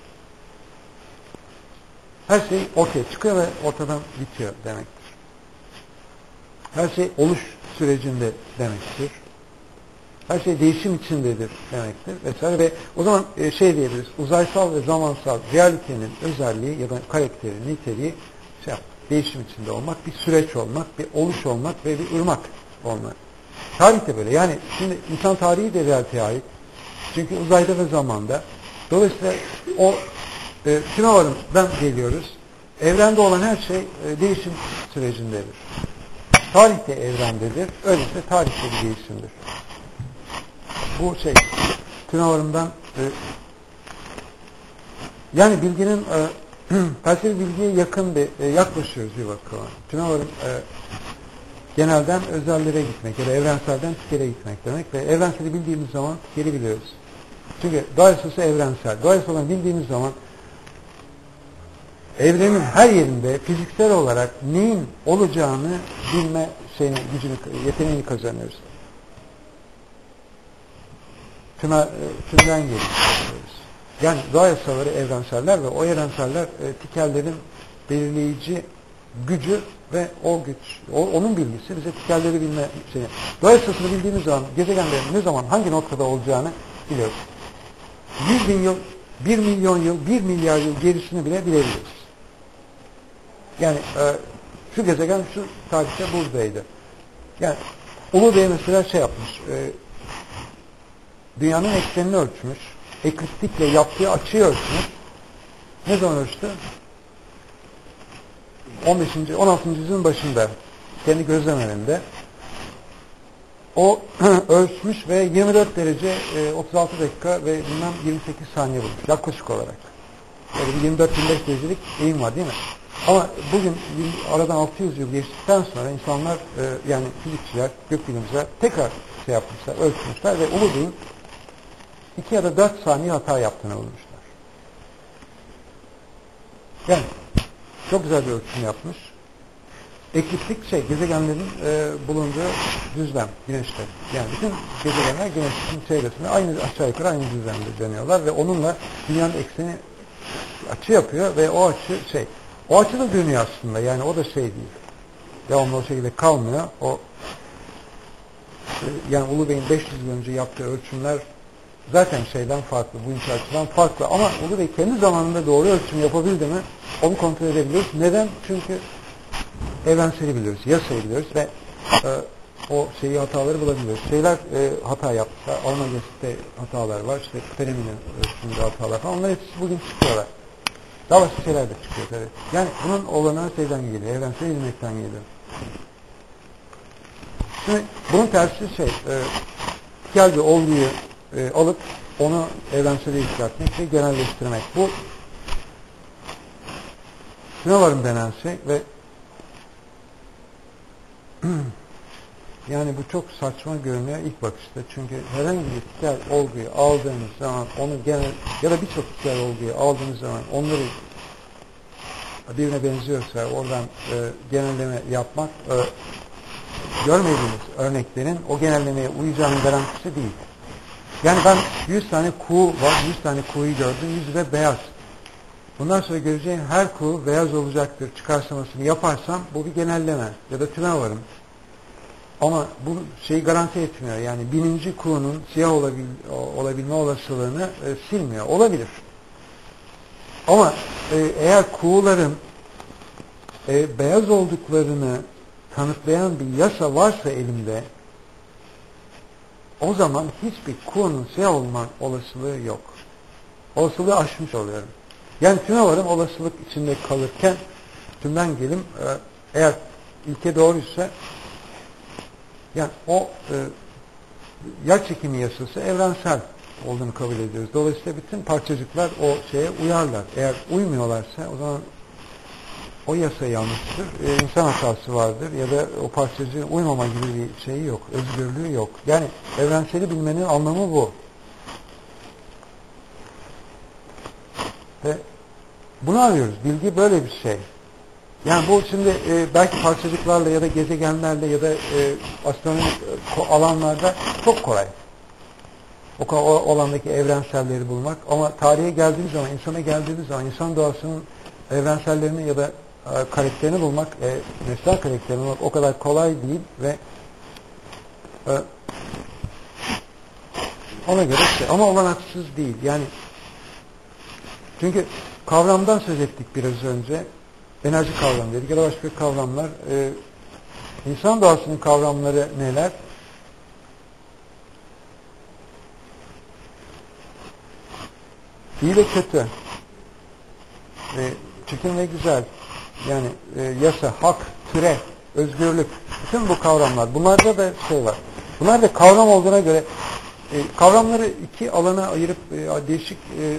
Speaker 1: Her şey ortaya çıkıyor ve ortadan bitiyor demektir. Her şey oluş sürecinde demektir. Her şey değişim içindedir demektir vesaire ve o zaman şey diyebiliriz, uzaysal ve zamansal realitenin özelliği ya da karakteri, niteliği değişim içinde olmak, bir süreç olmak, bir oluş olmak ve bir ırmak olmak. Tarih de böyle. Yani şimdi insan tarihi de realiteye ait. Çünkü uzayda ve zamanda. Dolayısıyla o kime varımdan geliyoruz. Evrende olan her şey değişim sürecindedir. Tarih de evrendedir. Öyleyse tarih de bir değişimdir. Bu şey kime varımdan yani bilginin felsefi bilgiye yakın bir yaklaşıyoruz bir bakıma. Kime varım genelden özellere gitmek ya da evrenselden tikere gitmek demek ve evrenseli bildiğimiz zaman tikeri biliyoruz. Çünkü doğa yasası evrensel. Doğa yasalarını bildiğimiz zaman evrenin her yerinde fiziksel olarak neyin olacağını bilme gücünü, yeteneğini kazanıyoruz. Tümden geliyoruz. Yani doğa yasaları evrenseller ve o evrenseller tikellerin belirleyici gücü ve o güç, onun bilgisi bize tikelleri bilme şeyi. Doğa yasasını bildiğimiz zaman gezegenlerin ne zaman hangi noktada olacağını biliyoruz. 100 bin yıl, 1 milyon yıl, 1 milyar yıl gerisini bile bilebiliyoruz. Yani şu gezegen şu tarihte buradaydı. Yani Ulu Bey mesela şey yapmış, dünyanın eksenini ölçmüş, ekliptikle yaptığı açıyı ölçmüş. Ne zaman ölçtü? 16. yüzyılın başında kendi gözlemlerinde o ölçmüş ve 24 derece 36 dakika ve bilmem 28 saniye bulmuş yaklaşık olarak. Yani bir 24-25 derecelik eğim var değil mi? Ama bugün aradan 600 yıl geçtikten sonra insanlar yani fizikçiler, gökbilimciler tekrar şey yapmışlar, ölçmüşler ve Ulu Bey'in 2 ya da 4 saniye hata yaptığını bulmuşlar. Yani çok güzel bir ölçüm yapmış. Ekliptik gezegenlerin bulunduğu düzlem, güneşte. Yani bütün gezegenler güneşin çevresinde aşağı yukarı aynı düzlemde dönüyorlar ve onunla dünyanın ekseni açı yapıyor ve o açı o açı da dönüyor aslında. Yani o da değil. Devamlı o şekilde kalmıyor. Yani Ulu Bey'in 500 yıl önce yaptığı ölçümler zaten şeyden farklı, bu inşa açıdan farklı. Ama Ulu Bey kendi zamanında doğru ölçüm yapabildi mi? Onu kontrol edebiliyoruz. Neden? Çünkü evrenseli biliyoruz, yasayı biliyoruz ve o hataları bulabiliyoruz. Hata yapmışlar. Alman Gezit'te hatalar var. İşte Fermi'nin ölçümünde hatalar falan. Onlar hepsi bugün çıkıyorlar. Daha başka şeyler de çıkıyor tabii. Yani bunun olanağı geliyor. Evrensel ilmekten geliyor. Şimdi bunun tersi tikel bir olguyu alıp onu evrensele yükseltmek ve genelleştirmek. Bu şuna varım denen şey ve yani bu çok saçma görünüyor ilk bakışta. Çünkü herhangi bir tikel olguyu aldığınız zaman onu genel ya da birçok tikel olguyu aldığınız zaman onları birbirine benziyorsa oradan genelleme yapmak görmediğiniz örneklerin o genellemeye uyacağının garantisi değil. Yani ben 100 tane kuğu var, 100 tane kuğuyu gördüm, 100'ü de beyaz. Bundan sonra göreceğim her kuğu beyaz olacaktır çıkarsamasını yaparsam bu bir genelleme ya da tüme varım. Ama bu şeyi garanti etmiyor. Yani 1000. kuğunun siyah olabilme olasılığını silmiyor. Olabilir. Ama eğer kuğuların beyaz olduklarını kanıtlayan bir yasa varsa elimde, o zaman hiçbir kuğunun siyah olma olasılığı yok. Olasılığı aşmış oluyorum. Yani tüme varım olasılık içinde kalırken tümden gelim eğer ilke doğruysa yani o yer çekimi yasası evrensel olduğunu kabul ediyoruz. Dolayısıyla bütün parçacıklar o şeye uyarlar. Eğer uymuyorlarsa o zaman o yasa yanlıştır. İnsan hatası vardır ya da o parçacığın uymama gibi bir şeyi yok. Özgürlüğü yok. Yani evrenseli bilmenin anlamı bu. Ve bunu arıyoruz. Bilgi böyle bir şey. Yani bu şimdi belki parçacıklarla ya da gezegenlerle ya da astronomik alanlarda çok kolay. O alandaki evrenselleri bulmak. Ama tarihe geldiğimiz zaman, insana geldiğimiz zaman insan doğasının evrensellerini ya da karakterini bulmak, nesnel karakterini bulmak o kadar kolay değil ve ona göre ama olanaksız değil. Yani çünkü kavramdan söz ettik biraz önce. Enerji kavramı dedik ya da başka kavramlar. İnsan doğasının kavramları neler? İyi ve kötü. Çirkin ve güzel. Yani yasa, hak, türe, özgürlük. Bütün bu kavramlar. Bunlarda da şey var. Bunlar da kavram olduğuna göre kavramları iki alana ayırıp değişik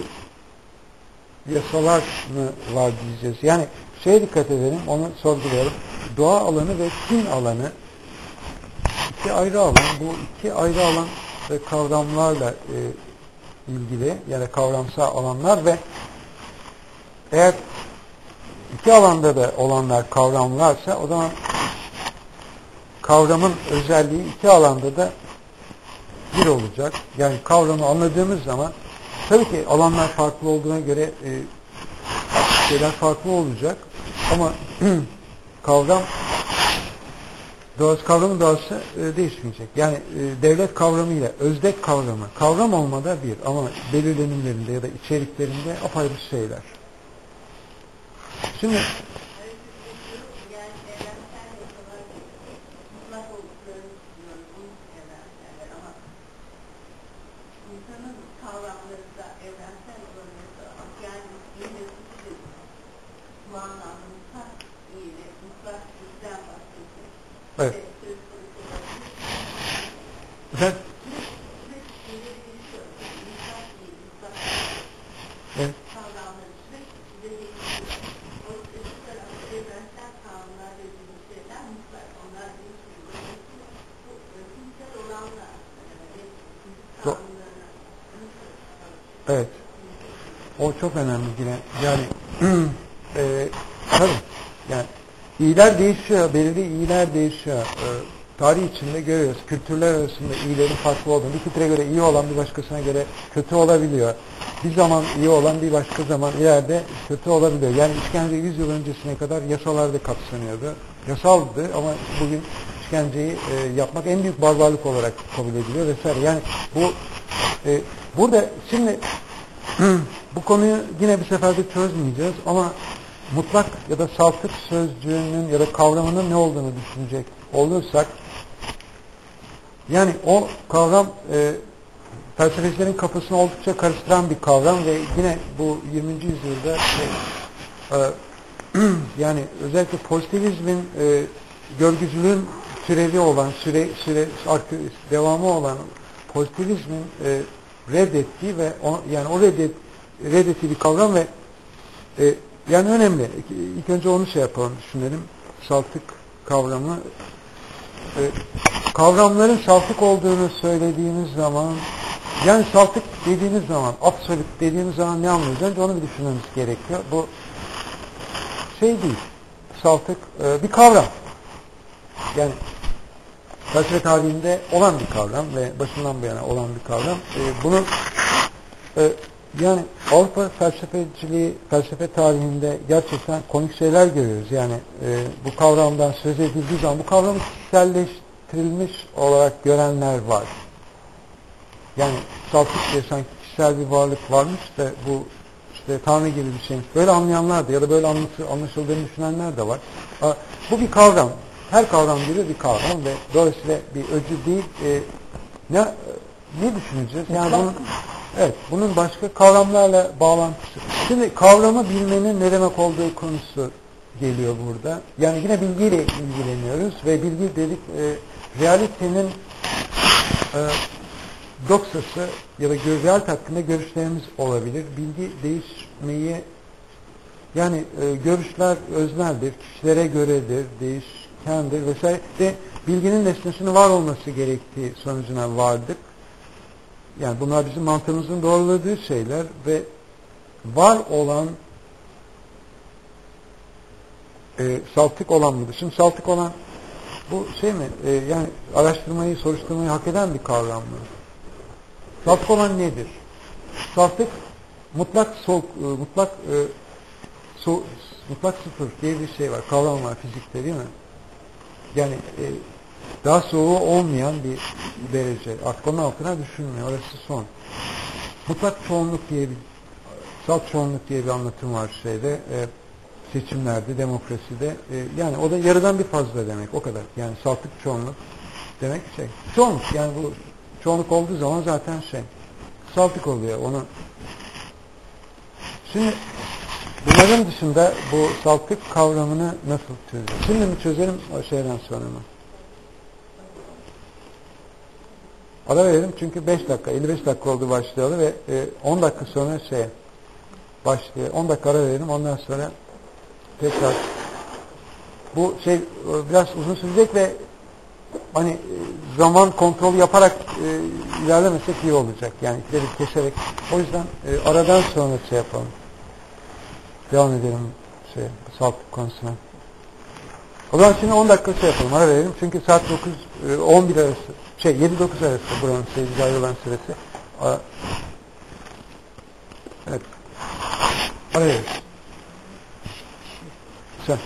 Speaker 1: yasalar mı var diyeceğiz. Yani şeye dikkat edelim, onu sorgulayalım. Doğa alanı ve din alanı iki ayrı alan. Bu iki ayrı alan ve kavramlarla ilgili yani kavramsal alanlar ve eğer iki alanda da olanlar kavramlarsa o zaman kavramın özelliği iki alanda da bir olacak. Yani kavramı anladığımız zaman tabii ki alanlar farklı olduğuna göre şeyler farklı olacak ama kavramın doğası değişmeyecek. Yani devlet kavramı ile özdek kavramı, kavram olmada bir ama belirlenimlerinde ya da içeriklerinde apayrı şeyler. Şimdi evet. Evet. Evet. Evet. O çok önemli yine. Yani tabii. Yani iyiler değişiyor. Belirli iyiler değişiyor. Tarih içinde görüyoruz. Kültürler arasında iyilerin farklı olduğunu. Bir kültüre göre iyi olan bir başkasına göre kötü olabiliyor. Bir zaman iyi olan bir başka zaman ileride kötü olabiliyor. Yani işkence 100 yıl öncesine kadar yasalarda kapsanıyordu. Yasaldı ama bugün işkenceyi yapmak en büyük barbarlık olarak kabul ediliyor vesaire. Yani bu burada şimdi bu konuyu yine bir seferde çözmeyeceğiz ama mutlak ya da saltık sözcüğünün ya da kavramının ne olduğunu düşünecek olursak yani o kavram felsefecilerin kafasını oldukça karıştıran bir kavram ve yine bu 20. yüzyılda yani özellikle pozitivizmin görgücülüğün türevi olan devamı olan pozitivizmin reddettiği ve yani o reddettiği bir kavram ve yani önemli. İlk önce onu şey yapalım, düşünelim. Saltık kavramı kavramların saltık olduğunu söylediğimiz zaman, yani saltık dediğimiz zaman, absolut dediğimiz zaman ne anlıyoruz? Önce onu bir düşünmemiz gerekiyor. Bu şey değil, saltık bir kavram. Yani felsefe tarihinde olan bir kavram ve başından bu yana olan bir kavram. Bunu yani Avrupa felsefeciliği, felsefe tarihinde gerçekten komik şeyler görüyoruz. Yani bu kavramdan söz edildiği zaman bu kavramı kişiselleştirilmiş olarak görenler var. Yani saltık diye sanki kişisel bir varlık varmış da bu işte Tanrı gibi bir şey. Böyle anlayanlar da ya da böyle anlaşıldığını düşünenler de var. Bu bir kavram. Her kavram gibi bir kavram ve dolayısıyla bir öcü değil. Ne düşüneceğiz? Yani bunun başka kavramlarla bağlantısı. Şimdi kavramı bilmenin ne demek olduğu konusu geliyor burada. Yani yine bilgiyle ilgileniyoruz ve bilgi dedik realitenin doksası ya da realite hakkında görüşlerimiz olabilir. Bilgi değişmeyi yani görüşler özneldir, kişilere göredir, değişkendir vesaire ve bilginin nesnesinin var olması gerektiği sonucuna vardık. Yani bunlar bizim mantığımızın doğruladığı şeyler ve var olan saltık olan mıdır? Şimdi saltık olan bu şey mi? Yani araştırmayı, soruşturmayı hak eden bir kavram mı? Saltık olan nedir? Saltık mutlak sıfır diye bir şey var. Kavram var fizikte değil mi? Yani daha soğuğu olmayan bir derece. Artık onun altına düşünmüyor. Orası son. Mutlak çoğunluk diye bir salt çoğunluk diye bir anlatım var şeyde. Seçimlerde, demokraside. Yani o da yarıdan bir fazla demek. O kadar. Yani saltık çoğunluk demek şey. Çoğunluk. Yani bu çoğunluk olduğu zaman zaten şey. Saltık oluyor. Onu şimdi bunların dışında bu saltık kavramını nasıl çözeceğiz? Şimdi mi çözelim o şeyden sonra mı? Ara verelim çünkü 5 dakika, 55 dakika oldu başlayalı ve 10 dakika sonra başlıyor. 10 dakika ara verelim ondan sonra tekrar bu şey biraz uzun sürecek ve hani zaman kontrolü yaparak ilerlemesek iyi olacak. Yani ileri keserek. O yüzden aradan sonra şey yapalım. Devam edelim saltık konusuna. O zaman şimdi 10 dakika şey yapalım. Ara verelim. Çünkü saat 11 arası 7-9 arası buranın bize ayrılan süresi. Evet. Ara verelim. Sen.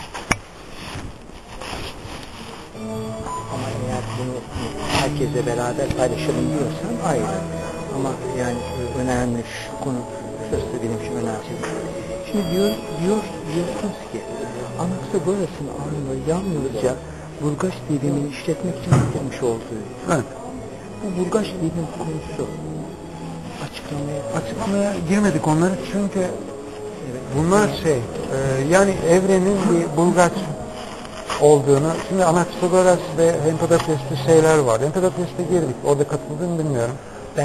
Speaker 4: Ama eğer bunu herkese beraber paylaşalım diyorsan ayrı. Ama yani önemli şu konu, şurası benim için önemli. Şimdi diyorsunuz ki Anaxagoras'ın alnı yalnızca Burgaç dilimini işletmek için getirmiş olduğu.
Speaker 1: Evet.
Speaker 4: Bu Burgaç dilim konusu
Speaker 1: açıklamaya girmedik onları çünkü bunlar yani evrenin bir Burgaç olduğunu, şimdi Anaxagoras ve Empedokles şeyler var. Empedokles'te girdik. Orada katıldığını bilmiyorum.